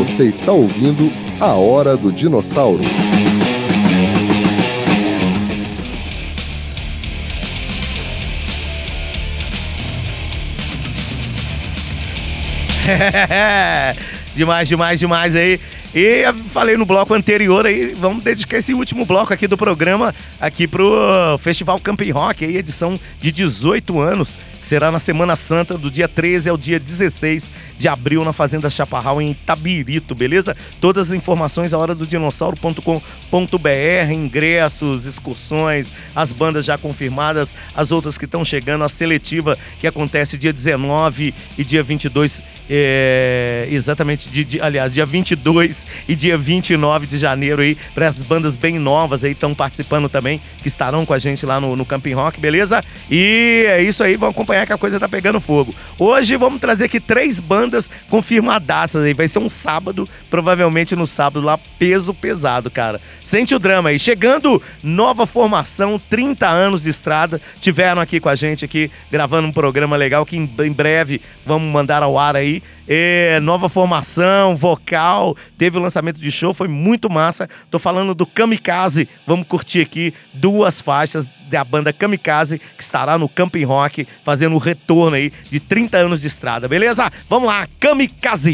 Você está ouvindo A Hora do Dinossauro. Demais aí. E falei no bloco anterior aí, vamos dedicar esse último bloco aqui do programa aqui pro Festival Camping Rock, aí, edição de 18 anos, que será na Semana Santa, do dia 13 ao dia 16 de abril, na Fazenda Chaparral, em Itabirito, beleza? Todas as informações, ahoradodinossauro.com.br, ingressos, excursões, as bandas já confirmadas, as outras que estão chegando, a seletiva que acontece dia 19 e dia 22, exatamente, aliás, dia 22 e dia 29 de janeiro aí, para essas bandas bem novas aí, estão participando também, que estarão com a gente lá no Camping Rock, beleza? E é isso aí, vamos acompanhar que a coisa tá pegando fogo. Hoje vamos trazer aqui 3 bandas confirmadaças aí, vai ser um sábado, provavelmente no sábado lá, peso pesado, cara. Sente o drama aí, chegando nova formação, 30 anos de estrada, tiveram aqui com a gente aqui, gravando um programa legal que em breve vamos mandar ao ar aí. Nova formação, vocal, teve o lançamento de show, foi muito massa. Tô falando do Kamikaze, vamos curtir aqui 2 faixas da banda Kamikaze, que estará no Camping Rock, fazendo o retorno aí de 30 anos de estrada, beleza? Vamos lá, Kamikaze!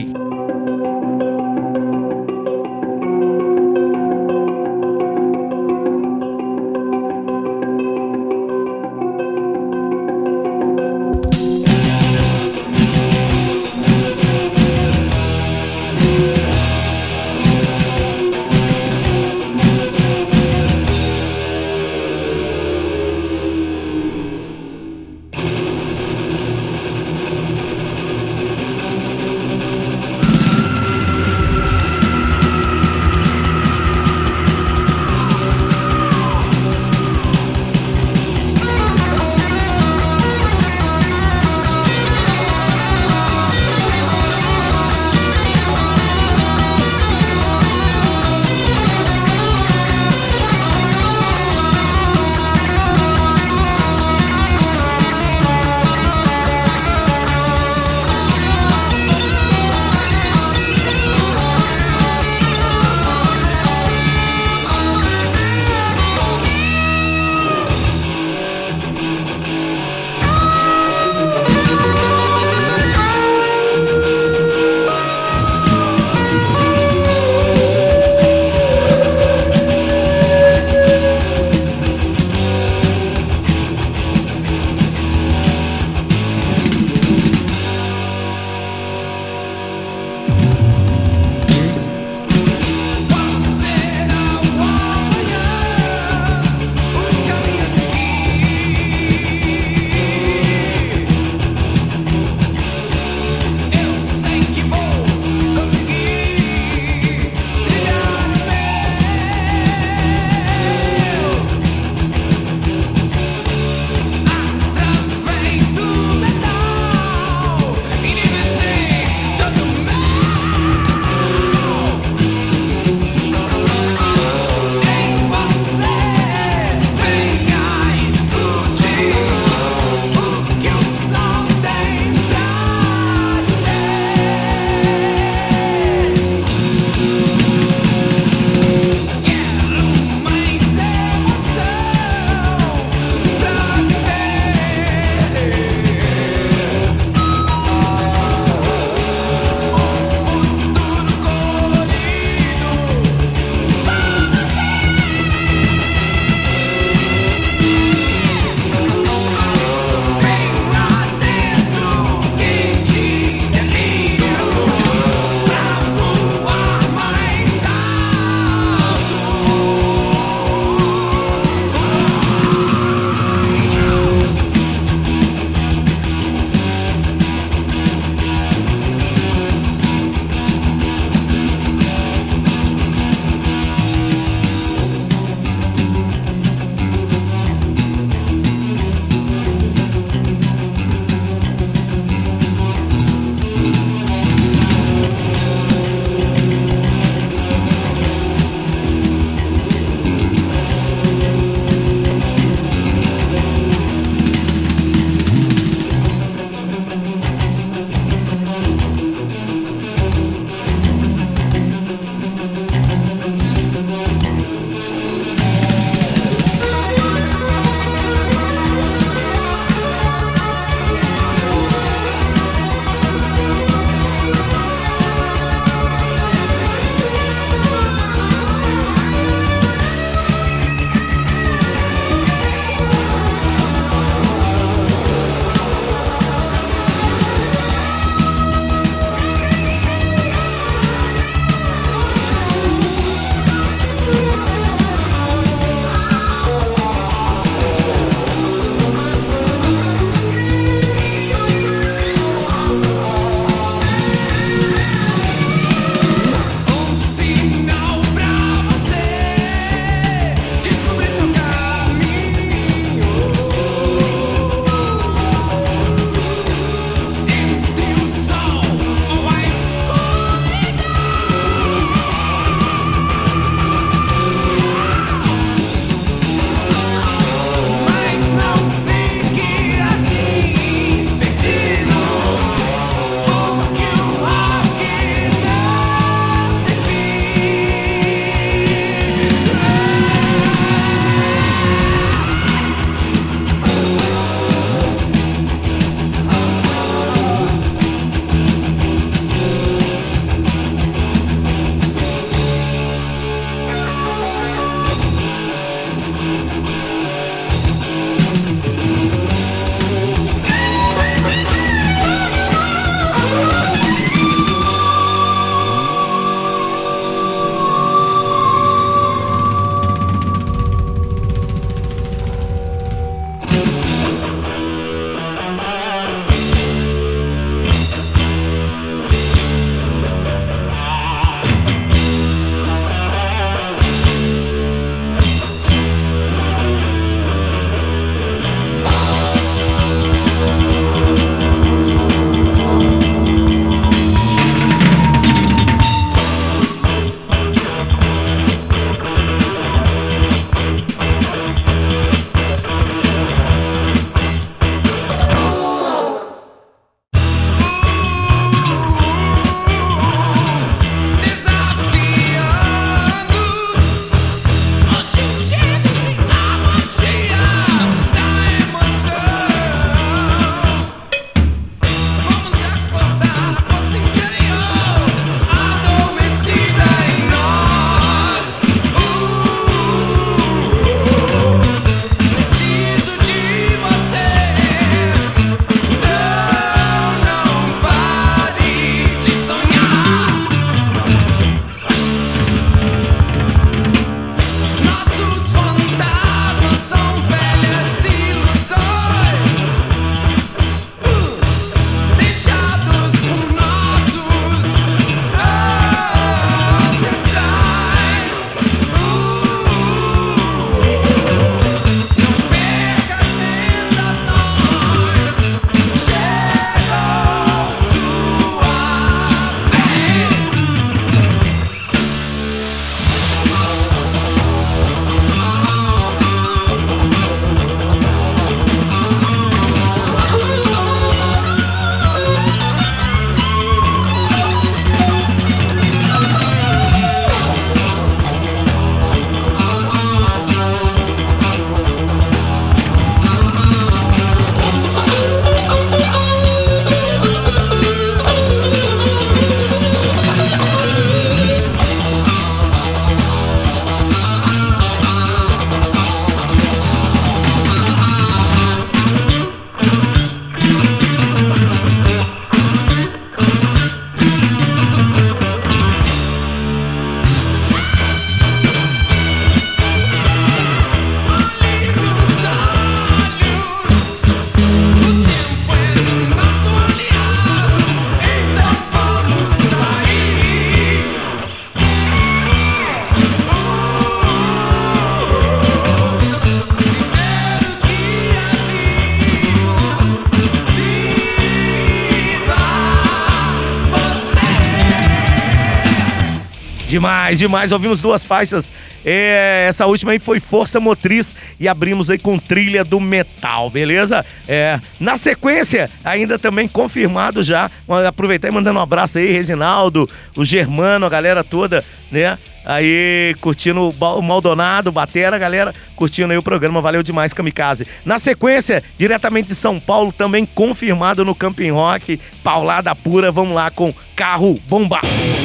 Demais, demais. Ouvimos duas faixas. Essa última aí foi Força Motriz e abrimos aí com Trilha do Metal, beleza? Na sequência, ainda também confirmado já, aproveitar e mandando um abraço aí, Reginaldo, o Germano, a galera toda, né? Aí, curtindo o Maldonado, Batera, galera, curtindo aí o programa, valeu demais, Kamikaze. Na sequência, diretamente de São Paulo, também confirmado no Camping Rock, paulada pura, vamos lá com Carro Bomba.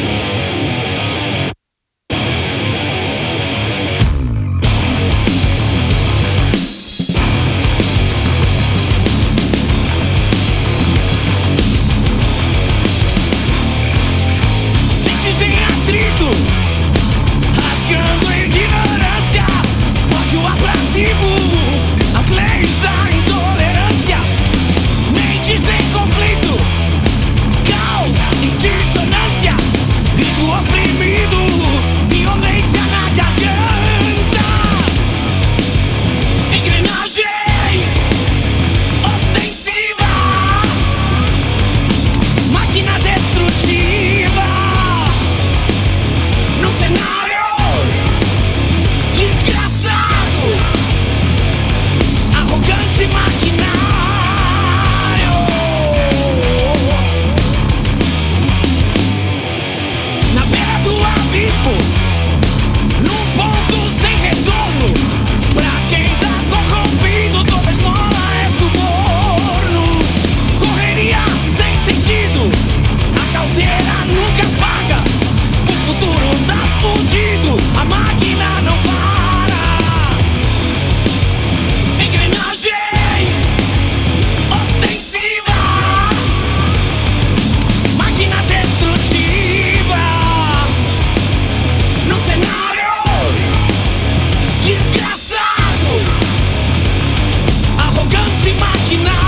Rasgando ignorância, ódio abrasivo, as leis da intolerância, mentes em conflito, caos e dissonância, grito oprimido, violência na garganta, engrenagem ostensiva, máquina destrutiva. No cenário desgraçado, arrogante maquinário. Na beira do abismo, num ponto sem retorno. Pra quem tá corrompido, toda esmola é suborno. Correria sem sentido, a caldeira nunca paga. O futuro tá fudido, a máquina não para. Engrenagem ostensiva, máquina destrutiva. No cenário desgraçado, arrogante maquinário.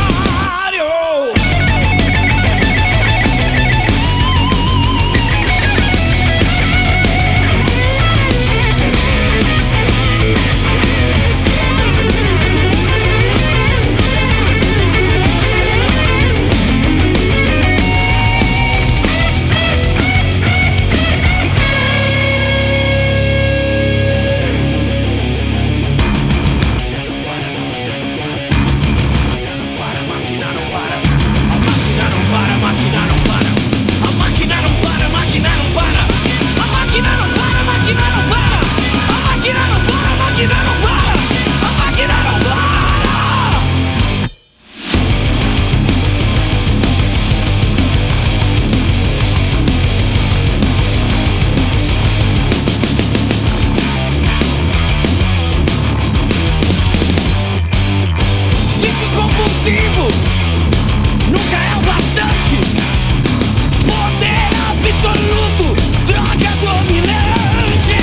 Nunca é o bastante. Poder absoluto, droga dominante.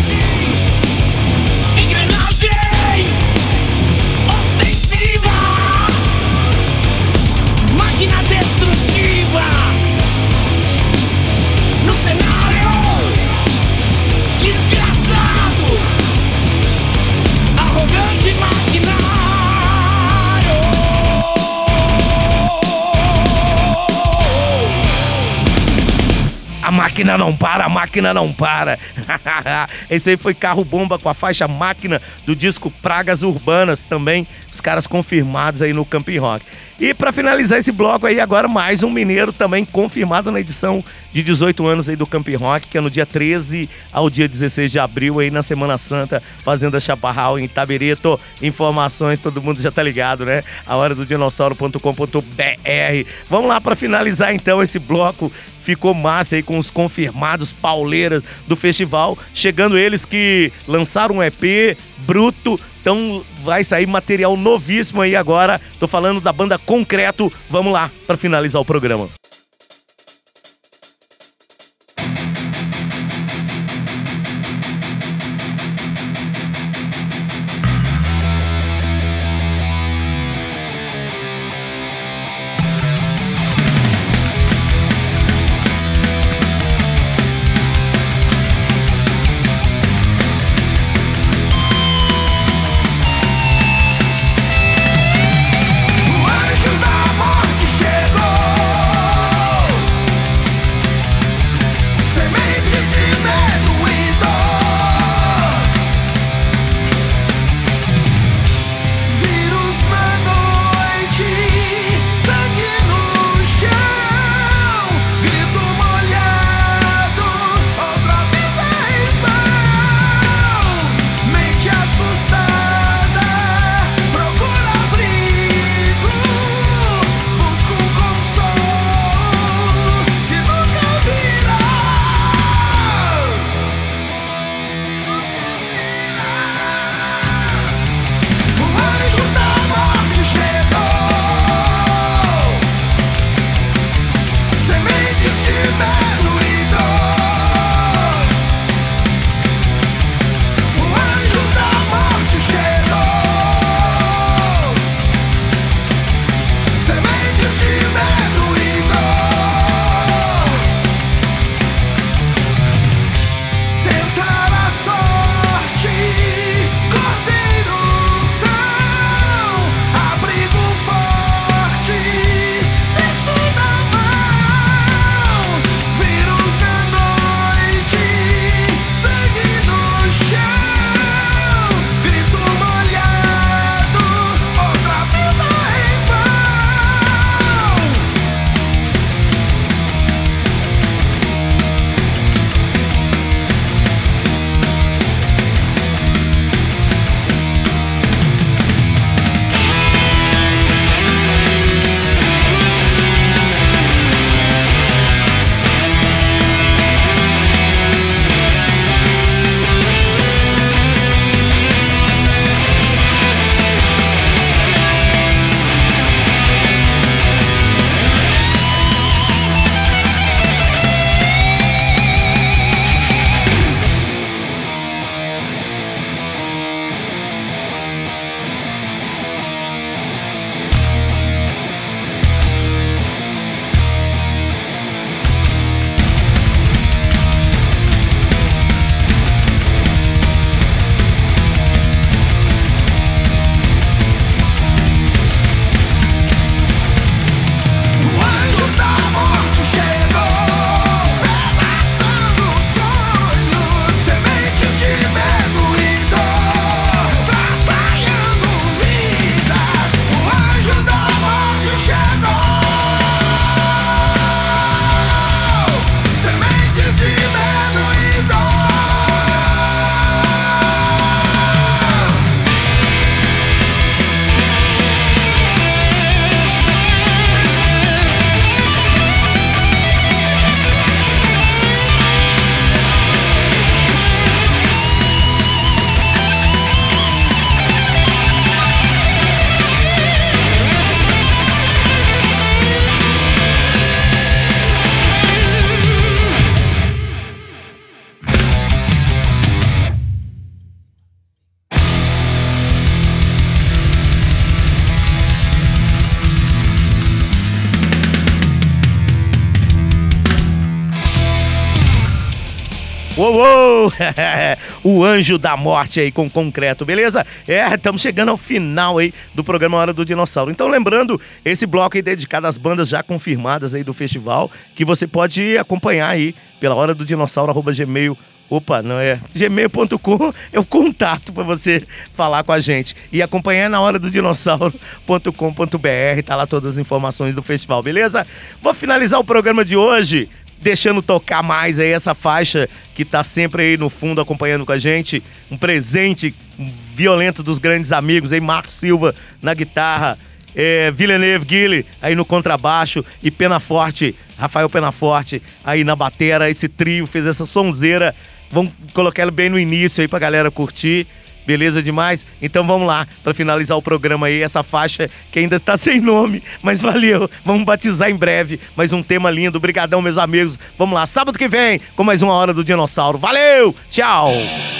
Engrenagem ostensiva, máquina destrutiva. No cenário desgraçado, arrogante maquinário. A máquina não para, a máquina não para. Esse aí foi Carro Bomba com a faixa Máquina do disco Pragas Urbanas também. Os caras confirmados aí no Camping Rock. E pra finalizar esse bloco aí, agora mais um mineiro também confirmado na edição de 18 anos aí do Camping Rock, que é no dia 13 ao dia 16 de abril aí na Semana Santa, Fazenda Chaparral em Itaberito. Informações, todo mundo já tá ligado, né? A hora do dinossauro.com.br. Vamos lá pra finalizar então esse bloco. Ficou massa aí com os confirmados pauleiras do festival. Chegando eles que lançaram um EP bruto. Então vai sair material novíssimo aí agora. Tô falando da banda Concreto. Vamos lá para finalizar o programa. O anjo da morte chegou. Uou! O Anjo da Morte aí com concreto, beleza? Estamos chegando ao final aí do programa Hora do Dinossauro. Então lembrando, esse bloco aí dedicado às bandas já confirmadas aí do festival, que você pode acompanhar aí pela hora do dinossauro, @gmail. Opa, não é? gmail.com é o contato para você falar com a gente. E acompanhar na hora do dinossauro.com.br, tá lá todas as informações do festival, beleza? Vou finalizar o programa de hoje deixando tocar mais aí essa faixa que tá sempre aí no fundo acompanhando com a gente. Um presente violento dos grandes amigos aí, Marcos Silva na guitarra, Villeneuve Guille aí no contrabaixo e Penaforte, Rafael Penaforte aí na batera. Esse trio fez essa sonzeira. Vamos colocar ele bem no início aí pra galera curtir. Beleza demais? Então vamos lá, pra finalizar o programa aí, essa faixa que ainda está sem nome, mas valeu, vamos batizar em breve. Mais um tema lindo, brigadão meus amigos. Vamos lá, sábado que vem, com mais uma Hora do Dinossauro. Valeu, tchau!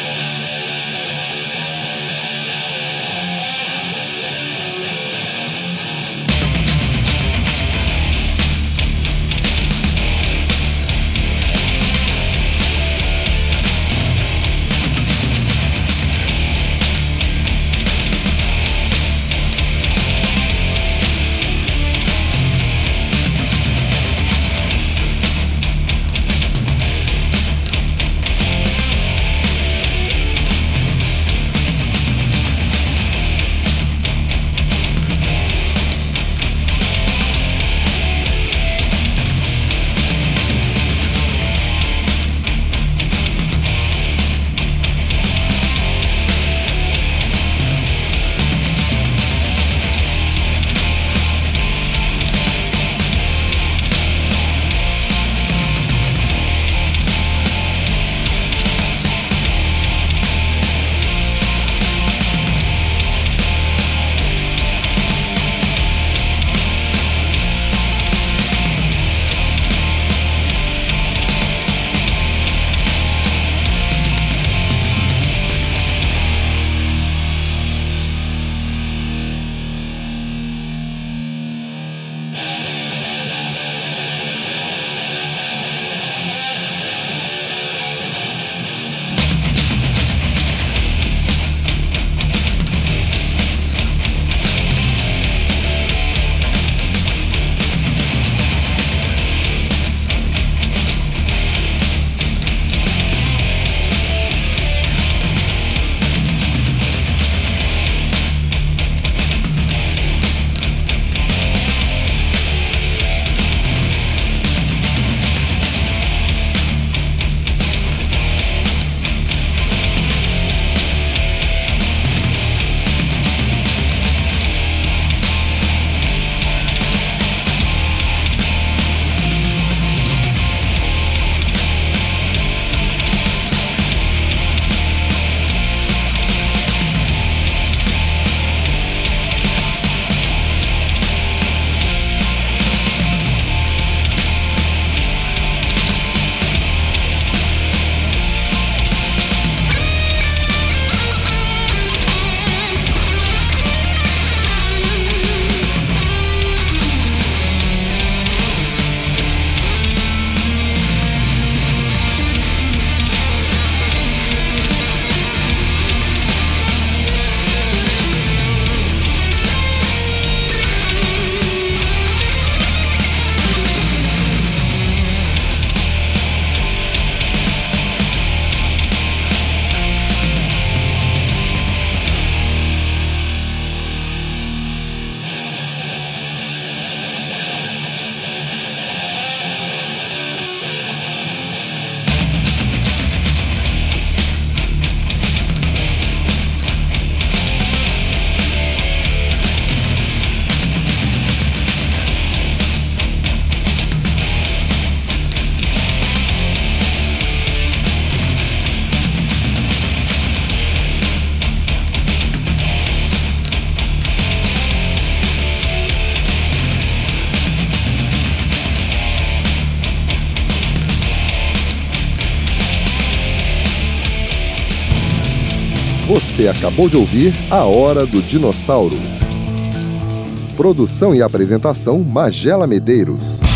Você acabou de ouvir A Hora do Dinossauro. Produção e apresentação Magela Medeiros.